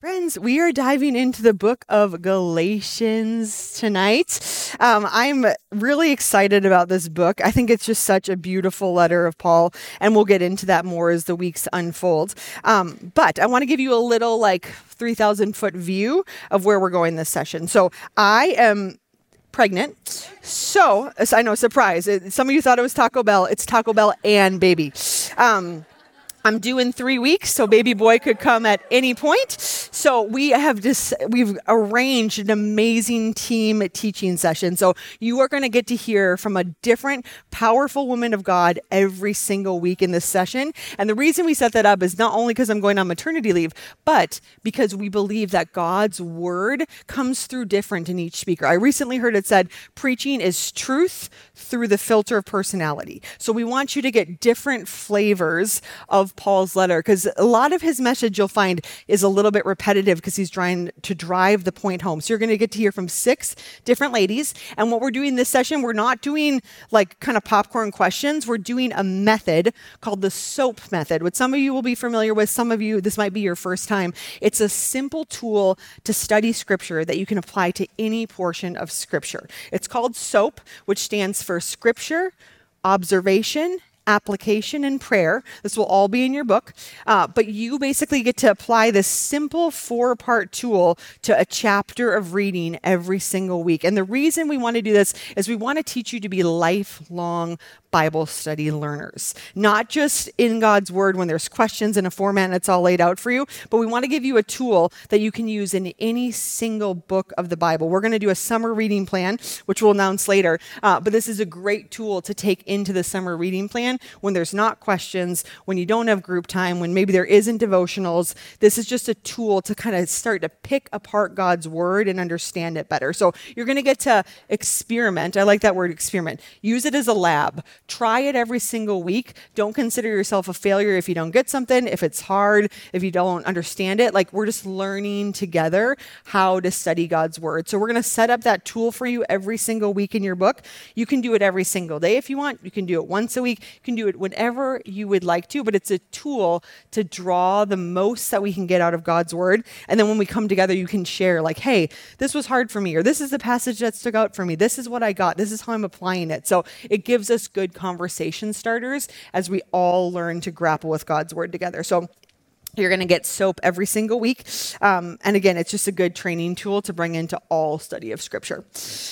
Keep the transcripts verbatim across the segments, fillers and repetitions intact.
Friends, we are diving into the book of Galatians tonight. Um, I'm really excited about this book. I think it's just such a beautiful letter of Paul, and we'll get into that more as the weeks unfold. Um, but I want to give you a little like three thousand foot view of where we're going this session. So I am pregnant. So, I know, surprise. Some of you thought it was Taco Bell. It's Taco Bell and baby. Um, I'm due in three weeks, so baby boy could come at any point. So we have just, we've arranged an amazing team teaching session. So you are going to get to hear from a different, powerful woman of God every single week in this session. And the reason we set that up is not only because I'm going on maternity leave, but because we believe that God's word comes through different in each speaker. I recently heard it said, preaching is truth through the filter of personality. So we want you to get different flavors of Paul's letter, because a lot of his message you'll find is a little bit repetitive because he's trying to drive the point home. So you're going to get to hear from six different ladies. And what we're doing this session, we're not doing like kind of popcorn questions. We're doing a method called the SOAP method, which some of you will be familiar with. Some of you, this might be your first time. It's a simple tool to study scripture that you can apply to any portion of scripture. It's called SOAP, which stands for scripture, observation, application, and prayer. This will all be in your book. Uh, but you basically get to apply this simple four-part tool to a chapter of reading every single week. And the reason we want to do this is we want to teach you to be lifelong Bible study learners, not just in God's word when there's questions in a format and it's all laid out for you, but we want to give you a tool that you can use in any single book of the Bible. We're going to do a summer reading plan, which we'll announce later, uh, but this is a great tool to take into the summer reading plan when there's not questions, when you don't have group time, when maybe there isn't devotionals. This is just a tool to kind of start to pick apart God's word and understand it better. So you're going to get to experiment. I like that word, experiment. Use it as a lab. Try it every single week. Don't consider yourself a failure if you don't get something, if it's hard, if you don't understand it. Like, we're just learning together how to study God's word. So we're going to set up that tool for you every single week in your book. You can do it every single day if you want. You can do it once a week. You can do it whenever you would like to, but it's a tool to draw the most that we can get out of God's word. And then when we come together, you can share like, hey, this was hard for me, or this is the passage that stuck out for me. This is what I got. This is how I'm applying it. So it gives us good conversation starters as we all learn to grapple with God's word together. So you're going to get SOAP every single week. Um, and again, it's just a good training tool to bring into all study of scripture.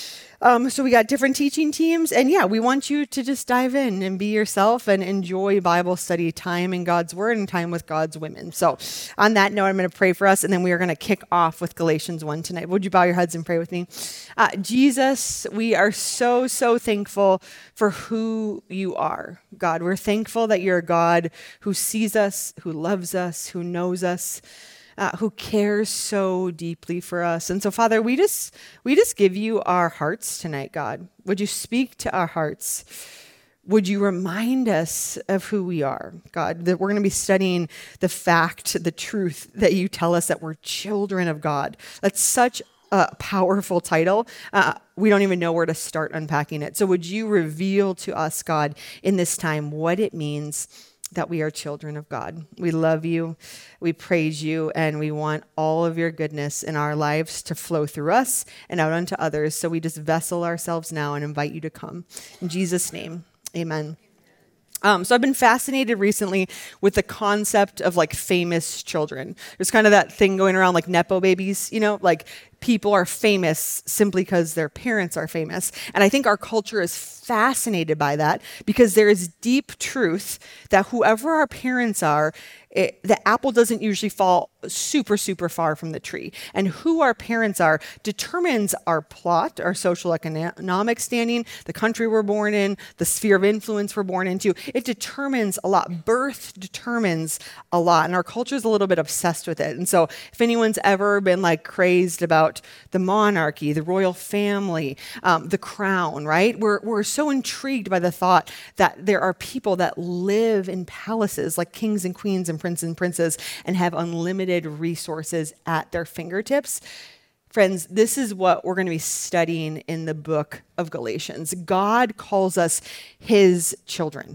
Um, so we got different teaching teams, and yeah, we want you to just dive in and be yourself and enjoy Bible study time in God's word and time with God's women. So on that note, I'm going to pray for us, and then we are going to kick off with Galatians one tonight. Would you bow your heads and pray with me? Uh, Jesus, we are so, so thankful for who you are, God. We're thankful that you're a God who sees us, who loves us, who knows us, Uh, who cares so deeply for us. And so, Father, we just we just give you our hearts tonight, God. Would you speak to our hearts? Would you remind us of who we are, God, that we're going to be studying the fact, the truth that you tell us that we're children of God. That's such a powerful title. Uh, we don't even know where to start unpacking it. So would you reveal to us, God, in this time what it means that we are children of God. We love you, we praise you, and we want all of your goodness in our lives to flow through us and out unto others. So we just vessel ourselves now and invite you to come. In Jesus' name, amen. Um, so I've been fascinated recently with the concept of like famous children. There's kind of that thing going around like Nepo babies, you know, like people are famous simply because their parents are famous. And I think our culture is fascinated by that because there is deep truth that whoever our parents are, it, the apple doesn't usually fall super, super far from the tree. And who our parents are determines our plot, our social economic standing, the country we're born in, the sphere of influence we're born into. It determines a lot. Birth determines a lot. And our culture is a little bit obsessed with it. And so if anyone's ever been like crazed about the monarchy, the royal family, um, the crown, right? We're, we're so intrigued by the thought that there are people that live in palaces like kings and queens and princes and princes and have unlimited resources at their fingertips. Friends, this is what we're going to be studying in the book of Galatians. God calls us his children.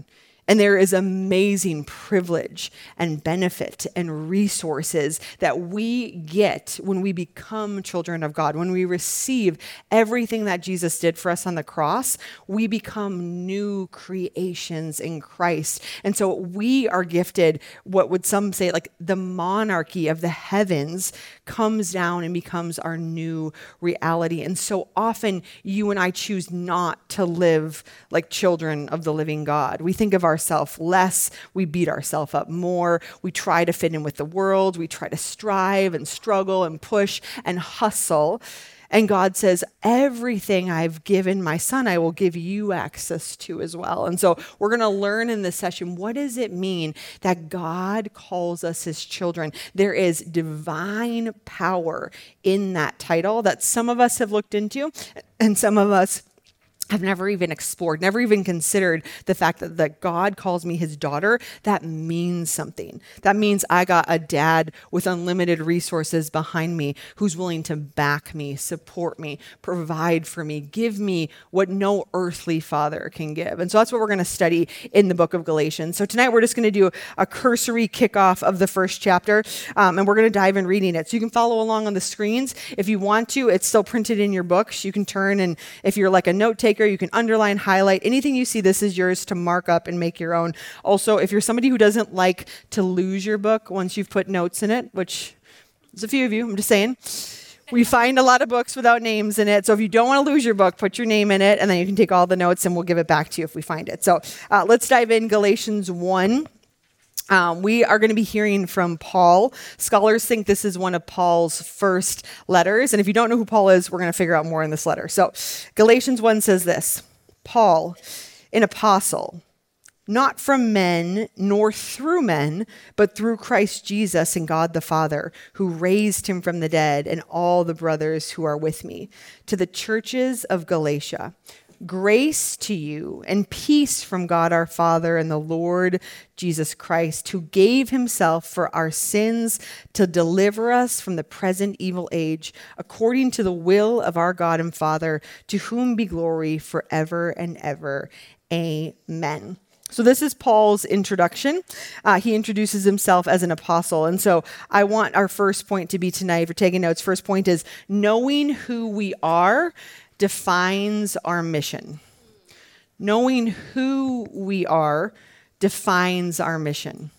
And there is amazing privilege and benefit and resources that we get when we become children of God. When we receive everything that Jesus did for us on the cross, we become new creations in Christ. And so we are gifted, what would some say, like the monarchy of the heavens comes down and becomes our new reality. And so often you and I choose not to live like children of the living God. We think of ourselves less, we beat ourselves up more, we try to fit in with the world, we try to strive and struggle and push and hustle. And God says, everything I've given my son, I will give you access to as well. And so we're going to learn in this session, what does it mean that God calls us his children? There is divine power in that title that some of us have looked into, and some of us I've never even explored, never even considered the fact that, that God calls me his daughter. That means something. That means I got a dad with unlimited resources behind me who's willing to back me, support me, provide for me, give me what no earthly father can give. And so that's what we're going to study in the book of Galatians. So tonight we're just going to do a cursory kickoff of the first chapter, um, and we're going to dive in reading it. So you can follow along on the screens. If you want to, it's still printed in your books. You can turn, and if you're like a note taker, you can underline, highlight, anything you see, this is yours to mark up and make your own. Also, if you're somebody who doesn't like to lose your book once you've put notes in it, which there's a few of you, I'm just saying, we find a lot of books without names in it. So if you don't want to lose your book, put your name in it, and then you can take all the notes and we'll give it back to you if we find it. So uh, let's dive in. Galatians one. Um, we are going to be hearing from Paul. Scholars think this is one of Paul's first letters. And if you don't know who Paul is, we're going to figure out more in this letter. So Galatians one says this, Paul, an apostle, not from men nor through men, but through Christ Jesus and God the Father, who raised him from the dead, and all the brothers who are with me, to the churches of Galatia. Grace to you and peace from God our Father and the Lord Jesus Christ, who gave himself for our sins to deliver us from the present evil age, according to the will of our God and Father, to whom be glory forever and ever. Amen. So this is Paul's introduction. Uh, he introduces himself as an apostle. And so I want our first point to be tonight, if you're taking notes, first point is knowing who we are defines our mission. Knowing who we are defines our mission.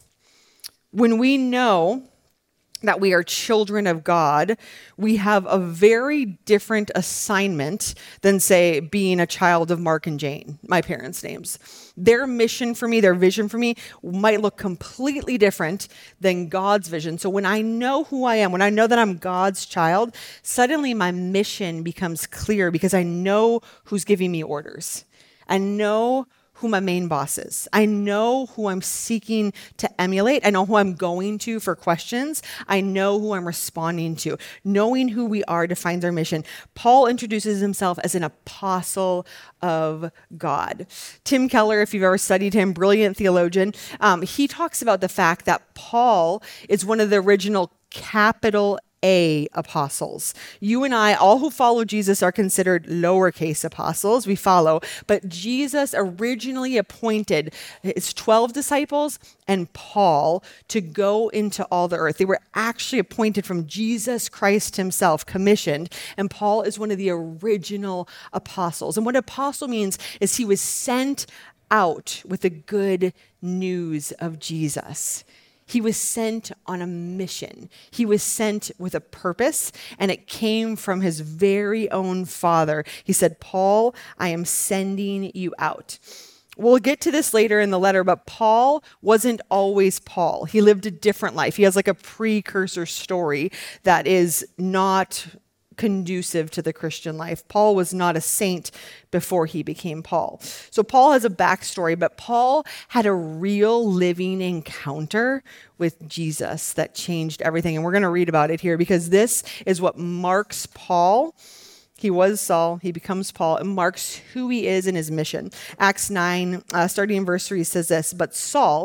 When we know that we are children of God, we have a very different assignment than, say, being a child of Mark and Jane, my parents' names. Their mission for me, their vision for me might look completely different than God's vision. So when I know who I am, when I know that I'm God's child, suddenly my mission becomes clear because I know who's giving me orders. I know who my main boss is. I know who I'm seeking to emulate. I know who I'm going to for questions. I know who I'm responding to. Knowing who we are defines our mission. Paul introduces himself as an apostle of God. Tim Keller, if you've ever studied him, brilliant theologian, um, he talks about the fact that Paul is one of the original capital A apostles. You and I, all who follow Jesus, are considered lowercase apostles. We follow, but Jesus originally appointed his twelve disciples and Paul to go into all the earth. They were actually appointed from Jesus Christ himself, commissioned, and Paul is one of the original apostles. And what apostle means is he was sent out with the good news of Jesus. He was sent on a mission. He was sent with a purpose, and it came from his very own Father. He said, Paul, I am sending you out. We'll get to this later in the letter, but Paul wasn't always Paul. He lived a different life. He has like a precursor story that is not conducive to the Christian life. Paul was not a saint before he became Paul. So Paul has a backstory, but Paul had a real living encounter with Jesus that changed everything. And we're going to read about it here because this is what marks Paul. He was Saul, he becomes Paul, and marks who he is in his mission. Acts nine, uh, starting in verse three, says this, but Saul,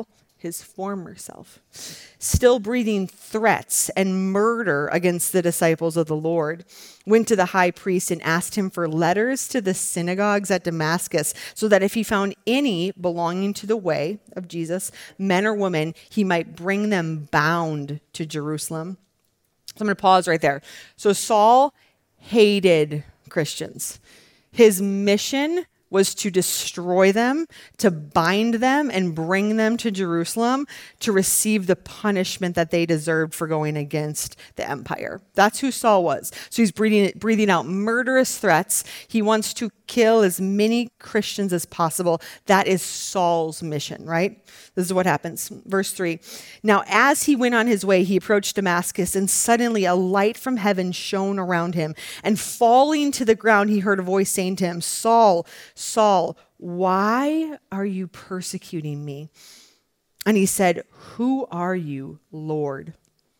his former self, still breathing threats and murder against the disciples of the Lord, went to the high priest and asked him for letters to the synagogues at Damascus, so that if he found any belonging to the way of Jesus, men or women, he might bring them bound to Jerusalem. So I'm going to pause right there. So Saul hated Christians. His mission was to destroy them, to bind them and bring them to Jerusalem to receive the punishment that they deserved for going against the empire. That's who Saul was. So he's breathing, breathing out murderous threats. He wants to kill as many Christians as possible. That is Saul's mission, right? This is what happens. Verse three. Now, as he went on his way, he approached Damascus, and suddenly a light from heaven shone around him. And falling to the ground, he heard a voice saying to him, Saul, Saul, why are you persecuting me? And he said, who are you, Lord?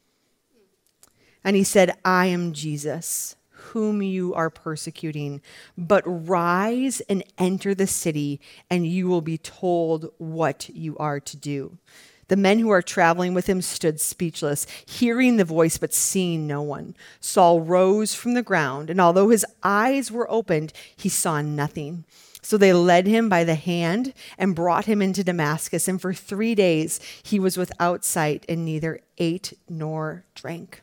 And he said, I am Jesus, whom you are persecuting. But rise and enter the city, and you will be told what you are to do. The men who are traveling with him stood speechless, hearing the voice but seeing no one. Saul rose from the ground, and although his eyes were opened, he saw nothing. So they led him by the hand and brought him into Damascus. And for three days he was without sight and neither ate nor drank.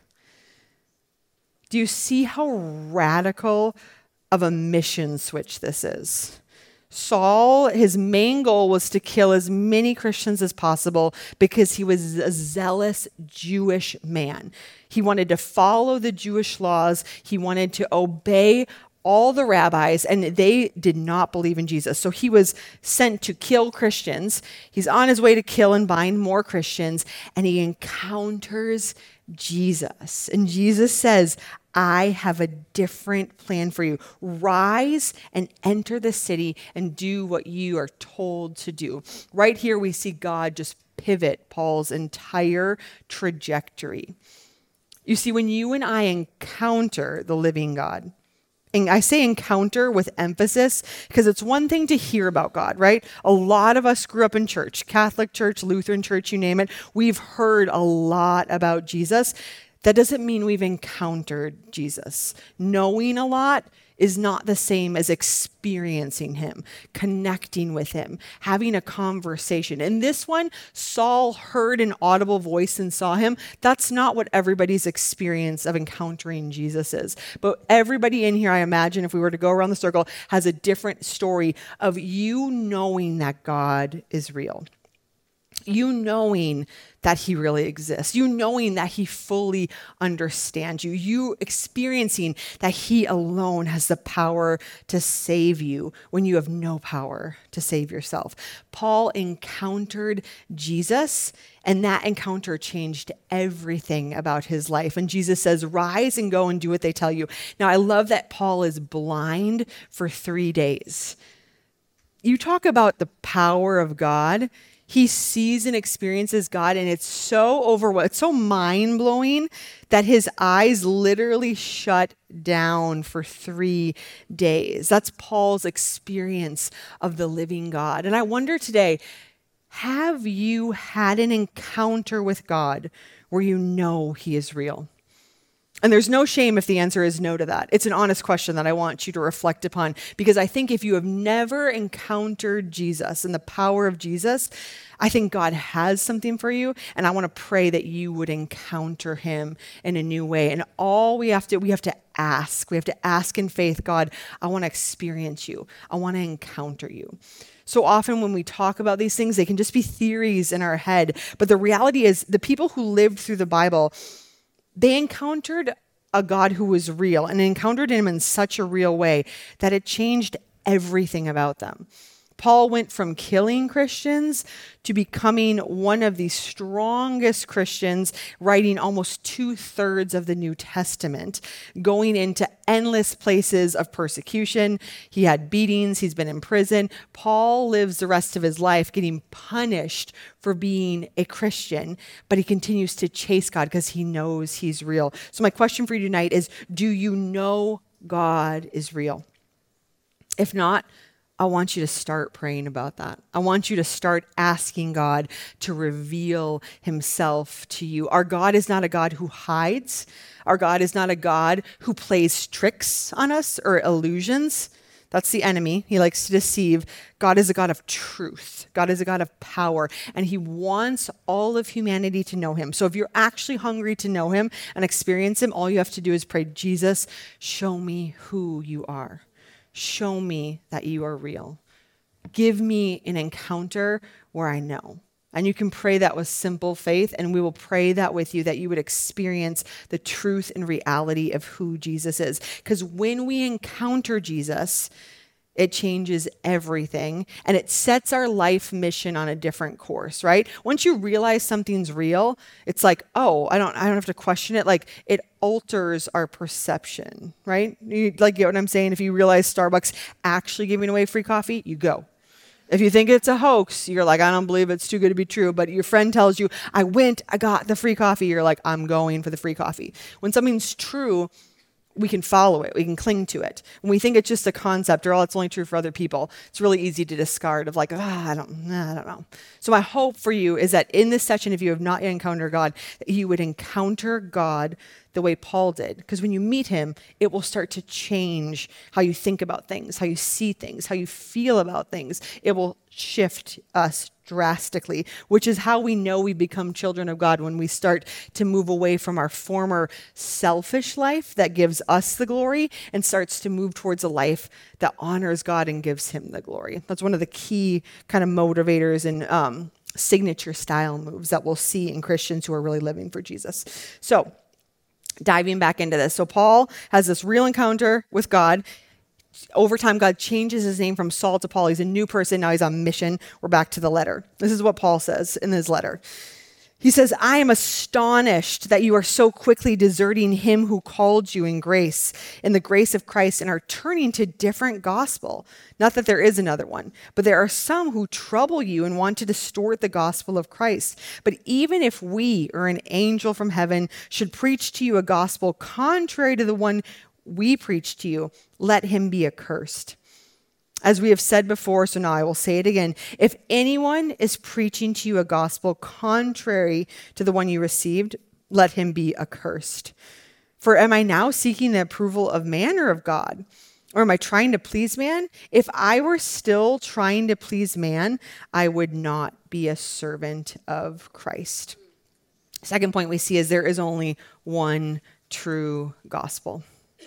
Do you see how radical of a mission switch this is? Saul, his main goal was to kill as many Christians as possible because he was a zealous Jewish man. He wanted to follow the Jewish laws. He wanted to obey all the rabbis, and they did not believe in Jesus. So he was sent to kill Christians. He's on his way to kill and bind more Christians, and he encounters Jesus. And Jesus says, I have a different plan for you. Rise and enter the city and do what you are told to do. Right here, we see God just pivot Paul's entire trajectory. You see, when you and I encounter the living God, and I say encounter with emphasis because it's one thing to hear about God, right? A lot of us grew up in church, Catholic church, Lutheran church, you name it. We've heard a lot about Jesus. That doesn't mean we've encountered Jesus. Knowing a lot is not the same as experiencing him, connecting with him, having a conversation. In this one, Saul heard an audible voice and saw him. That's not what everybody's experience of encountering Jesus is. But everybody in here, I imagine, if we were to go around the circle, has a different story of you knowing that God is real. You knowing that he really exists. You knowing that he fully understands you. You experiencing that he alone has the power to save you when you have no power to save yourself. Paul encountered Jesus, and that encounter changed everything about his life. And Jesus says, rise and go and do what they tell you. Now, I love that Paul is blind for three days. You talk about the power of God. He sees and experiences God, and it's so overwhelming, it's so mind-blowing that his eyes literally shut down for three days. That's Paul's experience of the living God. And I wonder today, have you had an encounter with God where you know he is real? And there's no shame if the answer is no to that. It's an honest question that I want you to reflect upon, because I think if you have never encountered Jesus and the power of Jesus, I think God has something for you, and I want to pray that you would encounter him in a new way. And all we have to, we have to ask. We have to ask in faith, God, I want to experience you. I want to encounter you. So often when we talk about these things, they can just be theories in our head. But the reality is the people who lived through the Bible, they encountered a God who was real and encountered him in such a real way that it changed everything about them. Paul went from killing Christians to becoming one of the strongest Christians, writing almost two-thirds of the New Testament, going into endless places of persecution. He had beatings. He's been in prison. Paul lives the rest of his life getting punished for being a Christian, but he continues to chase God because he knows he's real. So my question for you tonight is, do you know God is real? If not, I want you to start praying about that. I want you to start asking God to reveal himself to you. Our God is not a God who hides. Our God is not a God who plays tricks on us or illusions. That's the enemy. He likes to deceive. God is a God of truth. God is a God of power, and he wants all of humanity to know him. So if you're actually hungry to know him and experience him, all you have to do is pray, Jesus, show me who you are. Show me that you are real. Give me an encounter where I know. And you can pray that with simple faith, and we will pray that with you, that you would experience the truth and reality of who Jesus is. Because when we encounter Jesus, it changes everything, and it sets our life mission on a different course, right? Once you realize something's real, it's like, oh, I don't I don't have to question it. Like, it alters our perception, right? You, like, you know what I'm saying? If you realize Starbucks actually giving away free coffee, you go. If you think it's a hoax, you're like, I don't believe it's too good to be true. But your friend tells you, I went, I got the free coffee. You're like, I'm going for the free coffee. When something's true, we can follow it. We can cling to it. When we think it's just a concept or, oh, it's only true for other people, it's really easy to discard of like, ah, I don't, nah, I don't know. So my hope for you is that in this session, if you have not yet encountered God, that you would encounter God the way Paul did. Because when you meet him, it will start to change how you think about things, how you see things, how you feel about things. It will shift us drastically, which is how we know we become children of God, when we start to move away from our former selfish life that gives us the glory and starts to move towards a life that honors God and gives him the glory. That's one of the key kind of motivators and um, signature style moves that we'll see in Christians who are really living for Jesus. So diving back into this. So Paul has this real encounter with God. Over time, God changes his name from Saul to Paul. He's a new person. Now he's on mission. We're back to the letter. This is what Paul says in his letter. He says, I am astonished that you are so quickly deserting him who called you in grace, in the grace of Christ, and are turning to different gospel. Not that there is another one, but there are some who trouble you and want to distort the gospel of Christ. But even if we or an angel from heaven should preach to you a gospel contrary to the one we preach to you, let him be accursed. As we have said before, so now I will say it again. If anyone is preaching to you a gospel contrary to the one you received, let him be accursed. For am I now seeking the approval of man or of God? Or am I trying to please man? If I were still trying to please man, I would not be a servant of Christ. Second point we see is there is only one true gospel.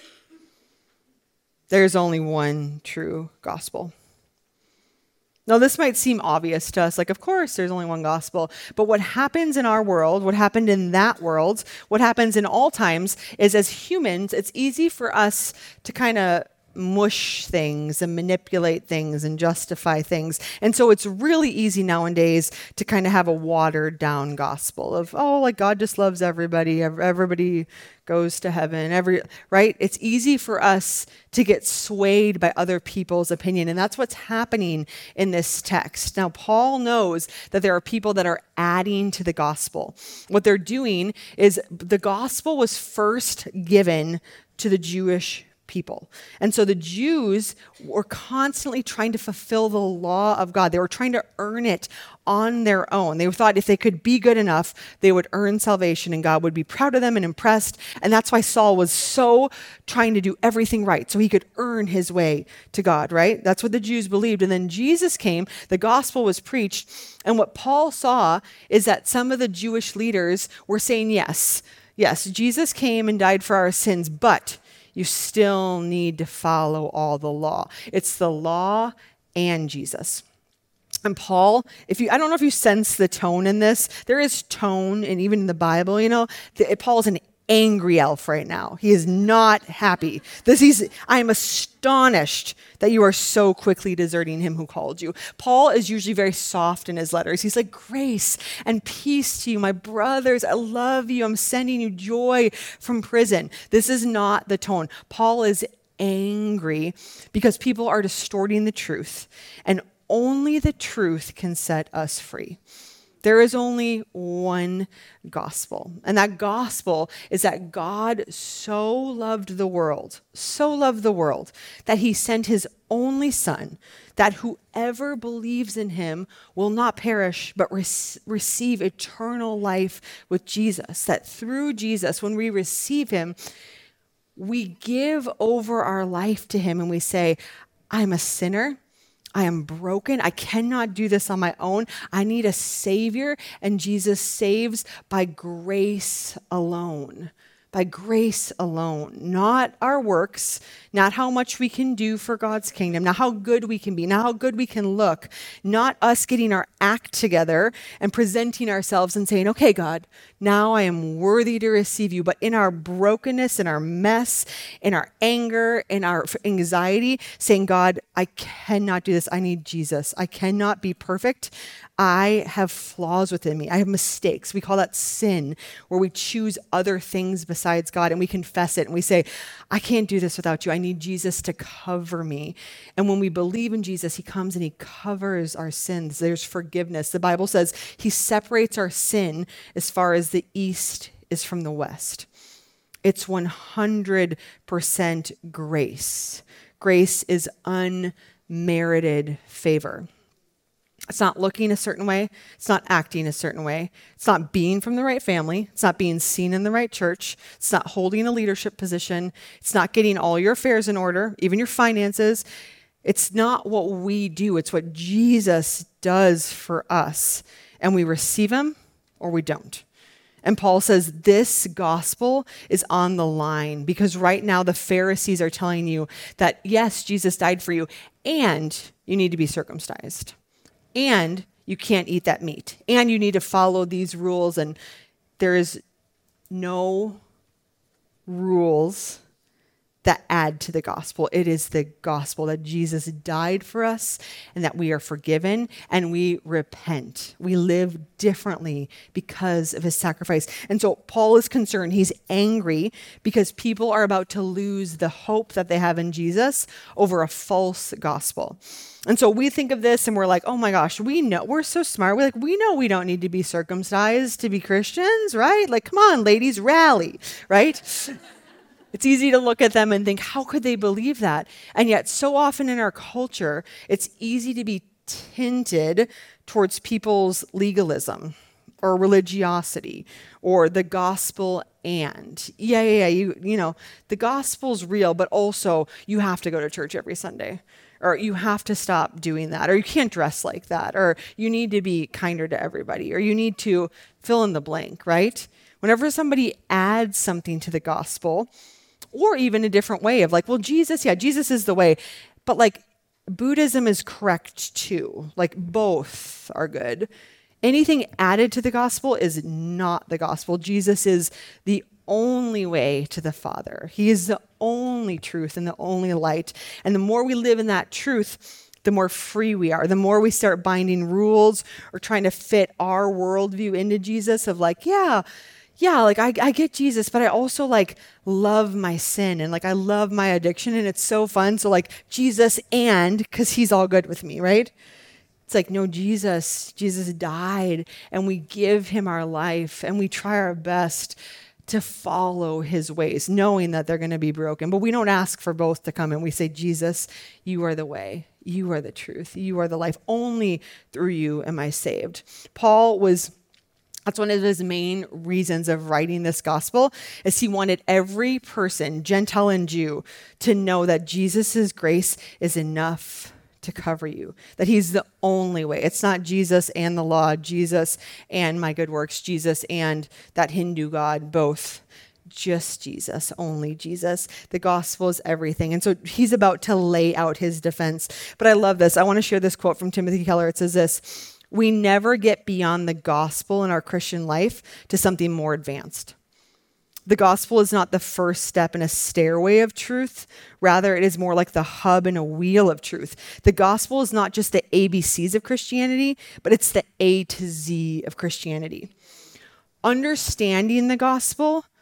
There's only one true gospel. Now, this might seem obvious to us, like, of course, there's only one gospel. But what happens in our world, what happened in that world, what happens in all times is, as humans, it's easy for us to kind of mush things and manipulate things and justify things. And so it's really easy nowadays to kind of have a watered down gospel of, oh, like God just loves everybody. Everybody goes to heaven, every, right? It's easy for us to get swayed by other people's opinion. And that's what's happening in this text. Now, Paul knows that there are people that are adding to the gospel. What they're doing is the gospel was first given to the Jewish people. And so the Jews were constantly trying to fulfill the law of God. They were trying to earn it on their own. They thought if they could be good enough, they would earn salvation and God would be proud of them and impressed. And that's why Saul was so trying to do everything right so he could earn his way to God, right? That's what the Jews believed. And then Jesus came, the gospel was preached. And what Paul saw is that some of the Jewish leaders were saying, yes, yes, Jesus came and died for our sins, but you still need to follow all the law. It's the law and Jesus. And Paul, if you, I don't know if you sense the tone in this. There is tone, and even in the Bible, you know, the, Paul's an angry elf right now. He is not happy. This he's, I am astonished that you are so quickly deserting him who called you. Paul is usually very soft in his letters. He's like, grace and peace to you, my brothers. I love you. I'm sending you joy from prison. This is not the tone. Paul is angry because people are distorting the truth, and only the truth can set us free. There is only one gospel. And that gospel is that God so loved the world, so loved the world, that he sent his only son, that whoever believes in him will not perish, but re- receive eternal life with Jesus. That through Jesus, when we receive him, we give over our life to him and we say, I'm a sinner. I am broken. I cannot do this on my own. I need a savior. And Jesus saves by grace alone. By grace alone, not our works, not how much we can do for God's kingdom, not how good we can be, not how good we can look, not us getting our act together and presenting ourselves and saying, okay, God, now I am worthy to receive you. But in our brokenness, in our mess, in our anger, in our anxiety, saying, God, I cannot do this. I need Jesus. I cannot be perfect. I have flaws within me. I have mistakes. We call that sin, where we choose other things besides God and we confess it and we say, I can't do this without you. I need Jesus to cover me. And when we believe in Jesus, he comes and he covers our sins. There's forgiveness. The Bible says he separates our sin as far as the east is from the west. It's one hundred percent grace. Grace is unmerited favor. It's not looking a certain way. It's not acting a certain way. It's not being from the right family. It's not being seen in the right church. It's not holding a leadership position. It's not getting all your affairs in order, even your finances. It's not what we do. It's what Jesus does for us. And we receive him or we don't. And Paul says this gospel is on the line because right now the Pharisees are telling you that, yes, Jesus died for you and you need to be circumcised. And you can't eat that meat. And you need to follow these rules. And there is no rules that add to the gospel. It is the gospel that Jesus died for us and that we are forgiven and we repent. We live differently because of his sacrifice. And so Paul is concerned. He's angry because people are about to lose the hope that they have in Jesus over a false gospel. And so we think of this and we're like, oh my gosh, we know, we're so smart. We're like, we know we don't need to be circumcised to be Christians, right? Like, come on, ladies, rally, right? It's easy to look at them and think, how could they believe that? And yet so often in our culture, it's easy to be tinted towards people's legalism or religiosity or the gospel and. Yeah, yeah, yeah, you, you know, the gospel's real, but also you have to go to church every Sunday. Or you have to stop doing that, or you can't dress like that, or you need to be kinder to everybody, or you need to fill in the blank, right? Whenever somebody adds something to the gospel, or even a different way of like, well, Jesus, yeah, Jesus is the way, but like Buddhism is correct too. Like both are good. Anything added to the gospel is not the gospel. Jesus is the only way to the Father. He is the only truth and the only light. And the more we live in that truth, the more free we are. The more we start binding rules or trying to fit our worldview into Jesus of like, yeah, yeah, like I, I get Jesus, but I also like love my sin and like I love my addiction and it's so fun. So like Jesus and, because he's all good with me, right? It's like, no, Jesus, Jesus died and we give him our life and we try our best to follow his ways, knowing that they're going to be broken. But we don't ask for both to come in. We say, Jesus, you are the way. You are the truth. You are the life. Only through you am I saved. Paul was, that's one of his main reasons of writing this gospel, is he wanted every person, Gentile and Jew, to know that Jesus' grace is enough to cover you, that he's the only way. It's not Jesus and the law, Jesus and my good works, Jesus and that Hindu God, both. Just Jesus, only Jesus. The gospel is everything. And so he's about to lay out his defense. But I love this. I want to share this quote from Timothy Keller. It says this: we never get beyond the gospel in our Christian life to something more advanced. The gospel is not the first step in a stairway of truth. Rather, it is more like the hub in a wheel of truth. The gospel is not just the A B Cs of Christianity, but it's the A to Z of Christianity. Understanding the gospel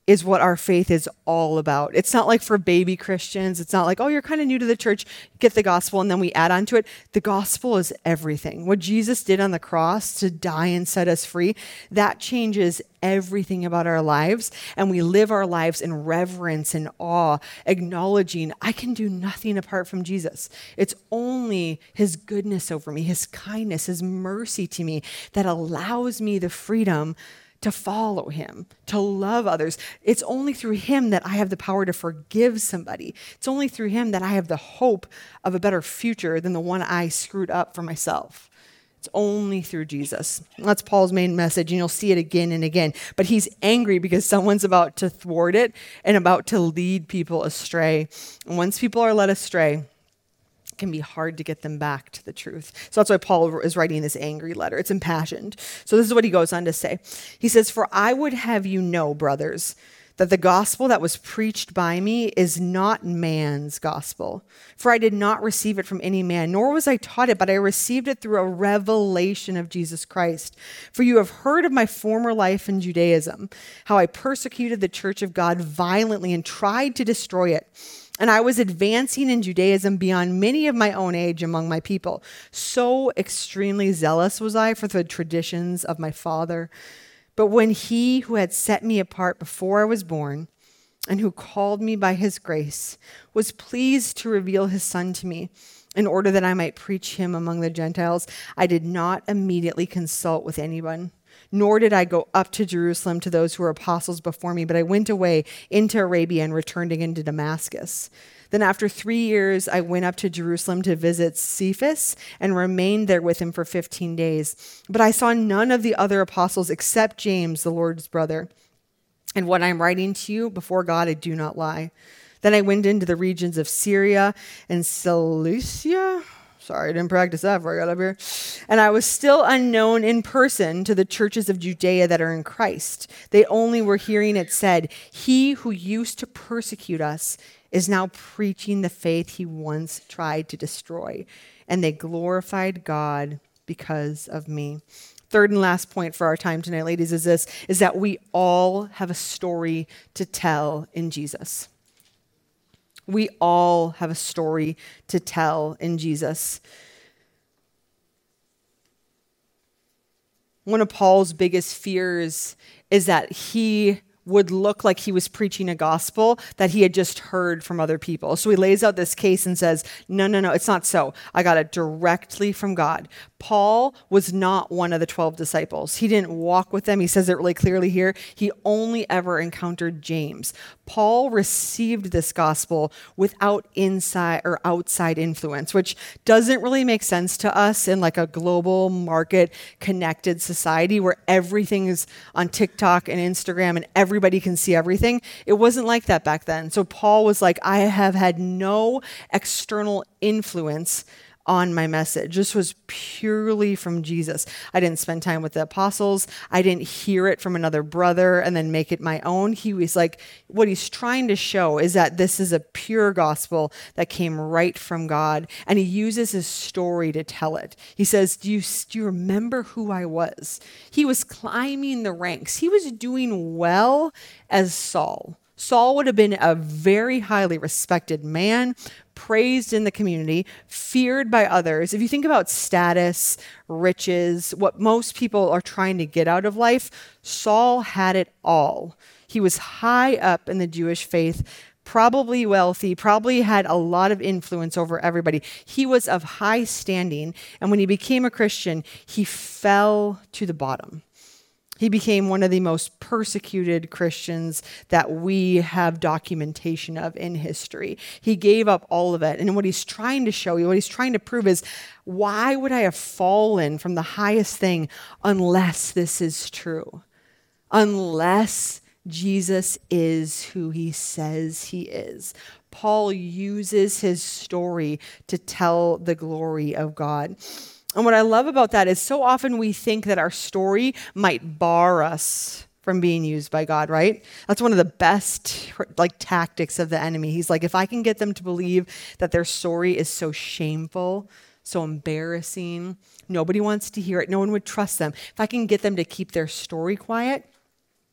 is what our faith is all about. It's not like for baby Christians. It's not like, oh, you're kind of new to the church, get the gospel, and then we add on to it. The gospel is everything. What Jesus did on the cross to die and set us free, that changes everything about our lives. And we live our lives in reverence and awe, acknowledging I can do nothing apart from Jesus. It's only his goodness over me, his kindness, his mercy to me that allows me the freedom to follow him, to love others. It's only through him that I have the power to forgive somebody. It's only through him that I have the hope of a better future than the one I screwed up for myself. It's only through Jesus. That's Paul's main message, and you'll see it again and again. But he's angry because someone's about to thwart it and about to lead people astray. And once people are led astray, can be hard to get them back to the truth. So that's why Paul is writing this angry letter. It's impassioned. So this is what he goes on to say. He says, "For I would have you know, brothers, that the gospel that was preached by me is not man's gospel. For I did not receive it from any man, nor was I taught it, but I received it through a revelation of Jesus Christ. For you have heard of my former life in Judaism, how I persecuted the church of God violently and tried to destroy it. And I was advancing in Judaism beyond many of my own age among my people. So extremely zealous was I for the traditions of my father. But when he who had set me apart before I was born, and who called me by his grace, was pleased to reveal his son to me, in order that I might preach him among the Gentiles, I did not immediately consult with anyone. Nor did I go up to Jerusalem to those who were apostles before me, but I went away into Arabia and returned again to Damascus. Then after three years, I went up to Jerusalem to visit Cephas and remained there with him for fifteen days. But I saw none of the other apostles except James, the Lord's brother. And what I'm writing to you before God, I do not lie. Then I went into the regions of Syria and Cilicia. Sorry, I didn't practice that before I got up here. And I was still unknown in person to the churches of Judea that are in Christ. They only were hearing it said, he who used to persecute us is now preaching the faith he once tried to destroy. And they glorified God because of me. Third and last point for our time tonight, ladies, is this, is that we all have a story to tell in Jesus. We all have a story to tell in Jesus. One of Paul's biggest fears is that he would look like he was preaching a gospel that he had just heard from other people. So he lays out this case and says, no, no, no, it's not so. I got it directly from God. Paul was not one of the twelve disciples. He didn't walk with them. He says it really clearly here. He only ever encountered James. Paul received this gospel without inside or outside influence, which doesn't really make sense to us in like a global market connected society where everything is on TikTok and Instagram and everybody can see everything. It wasn't like that back then. So Paul was like, I have had no external influence on my message. This was purely from Jesus. I didn't spend time with the apostles. I didn't hear it from another brother and then make it my own. He was like, what he's trying to show is that this is a pure gospel that came right from God. And he uses his story to tell it. He says, do you, do you remember who I was? He was climbing the ranks. He was doing well as Saul. Saul would have been a very highly respected man, praised in the community, feared by others. If you think about status, riches, what most people are trying to get out of life, Saul had it all. He was high up in the Jewish faith, probably wealthy, probably had a lot of influence over everybody. He was of high standing, and when he became a Christian, he fell to the bottom. He became one of the most persecuted Christians that we have documentation of in history. He gave up all of it. And what he's trying to show you, what he's trying to prove is, why would I have fallen from the highest thing unless this is true? Unless Jesus is who he says he is. Paul uses his story to tell the glory of God. And what I love about that is so often we think that our story might bar us from being used by God, right? That's one of the best like tactics of the enemy. He's like, if I can get them to believe that their story is so shameful, so embarrassing, nobody wants to hear it, no one would trust them. If I can get them to keep their story quiet,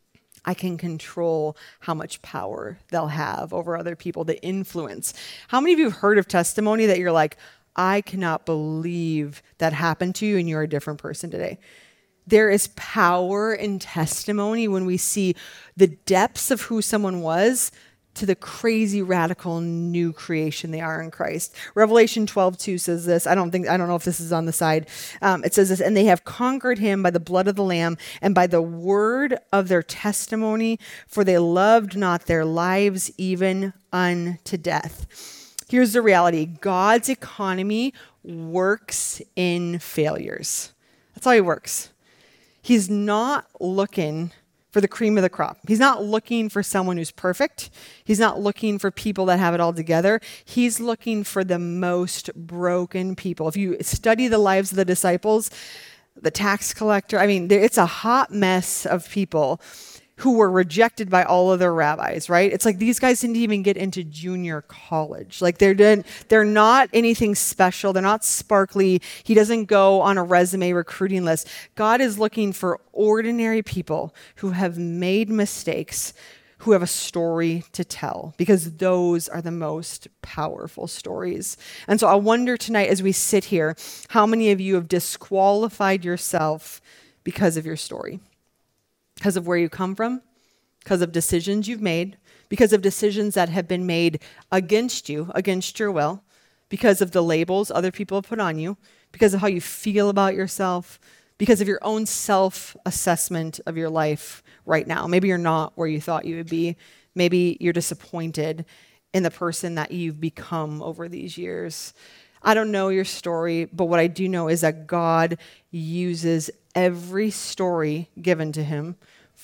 I can control how much power they'll have over other people, the influence. How many of you have heard of testimony that you're like, I cannot believe that happened to you and you're a different person today? There is power in testimony when we see the depths of who someone was to the crazy, radical new creation they are in Christ. Revelation twelve two says this. I don't think, I don't know if this is on the side. Um, it says this, and they have conquered him by the blood of the Lamb and by the word of their testimony, for they loved not their lives even unto death. Here's the reality. God's economy works in failures. That's how he works. He's not looking for the cream of the crop. He's not looking for someone who's perfect. He's not looking for people that have it all together. He's looking for the most broken people. If you study the lives of the disciples, the tax collector, I mean, it's a hot mess of people who were rejected by all of their rabbis, right? It's like these guys didn't even get into junior college. Like they're didn't, they're not anything special. They're not sparkly. He doesn't go on a resume recruiting list. God is looking for ordinary people who have made mistakes, who have a story to tell, because those are the most powerful stories. And so I wonder tonight as we sit here, how many of you have disqualified yourself because of your story? Because of where you come from, because of decisions you've made, because of decisions that have been made against you, against your will, because of the labels other people have put on you, because of how you feel about yourself, because of your own self-assessment of your life right now. Maybe you're not where you thought you would be. Maybe you're disappointed in the person that you've become over these years. I don't know your story, but what I do know is that God uses every story given to him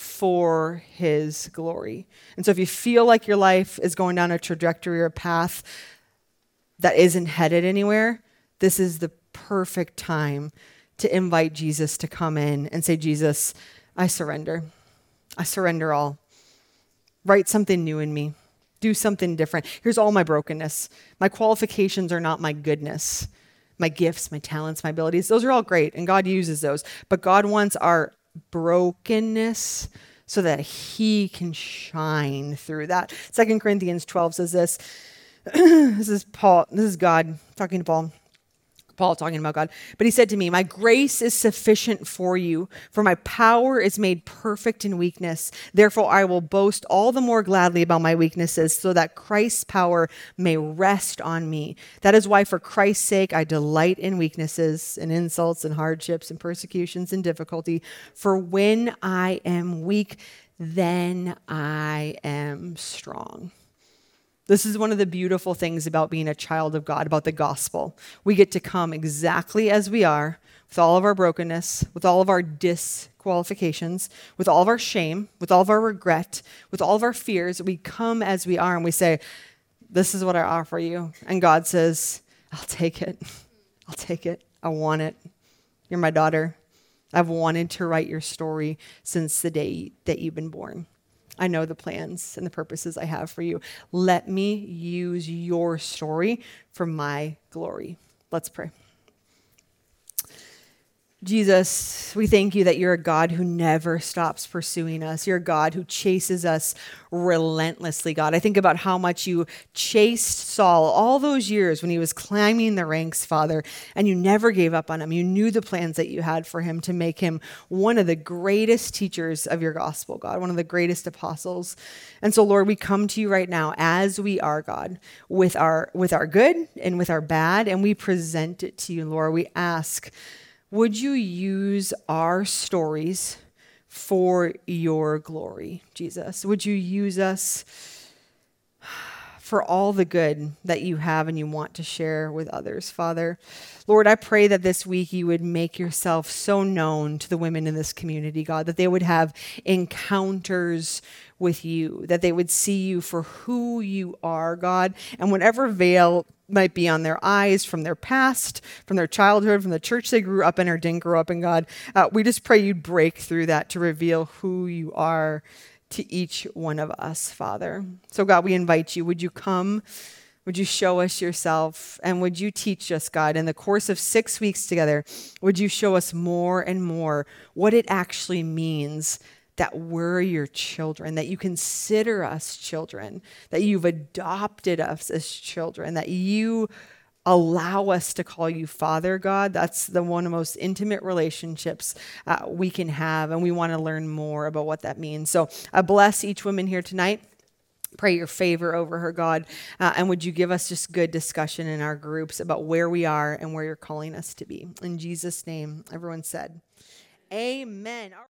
for his glory. And so if you feel like your life is going down a trajectory or a path that isn't headed anywhere, this is the perfect time to invite Jesus to come in and say, Jesus, I surrender. I surrender all. Write something new in me. Do something different. Here's all my brokenness. My qualifications are not my goodness. My gifts, my talents, my abilities, those are all great, and God uses those. But God wants our brokenness so that he can shine through that. Second Corinthians twelve says this. This is Paul. This is God talking to Paul. Paul talking about God. But he said to me, my grace is sufficient for you, for my power is made perfect in weakness. Therefore, I will boast all the more gladly about my weaknesses, so that Christ's power may rest on me. That is why, for Christ's sake, I delight in weaknesses and insults and hardships and persecutions and difficulty. For when I am weak, then I am strong. This is one of the beautiful things about being a child of God, about the gospel. We get to come exactly as we are, with all of our brokenness, with all of our disqualifications, with all of our shame, with all of our regret, with all of our fears. We come as we are and we say, this is what I offer you. And God says, I'll take it. I'll take it. I want it. You're my daughter. I've wanted to write your story since the day that you've been born. I know the plans and the purposes I have for you. Let me use your story for my glory. Let's pray. Jesus, we thank you that you're a God who never stops pursuing us. You're a God who chases us relentlessly, God. I think about how much you chased Saul all those years when he was climbing the ranks, Father, and you never gave up on him. You knew the plans that you had for him to make him one of the greatest teachers of your gospel, God, one of the greatest apostles. And so, Lord, we come to you right now as we are, God, with our, with our good and with our bad, and we present it to you, Lord. We ask, would you use our stories for your glory, Jesus? Would you use us for all the good that you have and you want to share with others, Father? Lord, I pray that this week you would make yourself so known to the women in this community, God, that they would have encounters with you, that they would see you for who you are, God, and whatever veil might be on their eyes from their past, from their childhood, from the church they grew up in or didn't grow up in, God, uh, we just pray you'd break through that to reveal who you are to each one of us, Father. So God, we invite you. Would you come? Would you show us yourself? And would you teach us, God, in the course of six weeks together, would you show us more and more what it actually means that we're your children, that you consider us children, that you've adopted us as children, that you allow us to call you Father, God. That's the one of the most intimate relationships uh, we can have, and we want to learn more about what that means. So I bless each woman here tonight. Pray your favor over her, God. Uh, and would you give us just good discussion in our groups about where we are and where you're calling us to be. In Jesus' name, everyone said, amen.